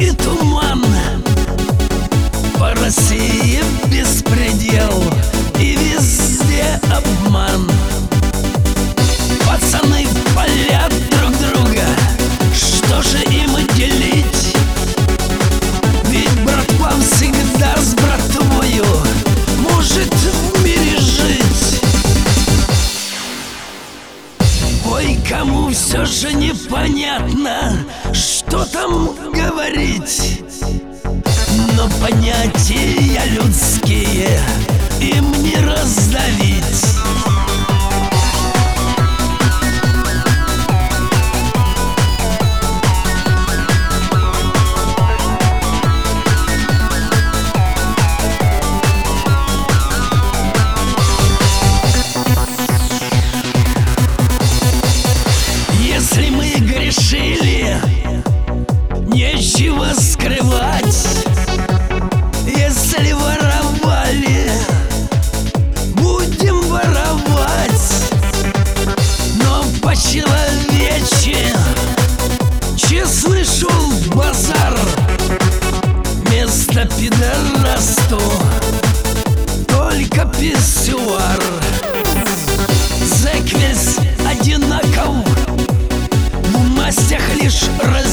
и туман. По России беспредел и везде обман. Пацаны палят друг друга, что же им делить? Ведь братва всегда с братвою может в мире жить. Ой, кому все же непонятно, что там говорить, но понятия людские им не раздавить. Если мы грешили, нечего скрывать. Если воровали, будем воровать. Но по-человече честный шел базар. Место пидорасту только писсуар. Зэк весь одинаков, в мастях лишь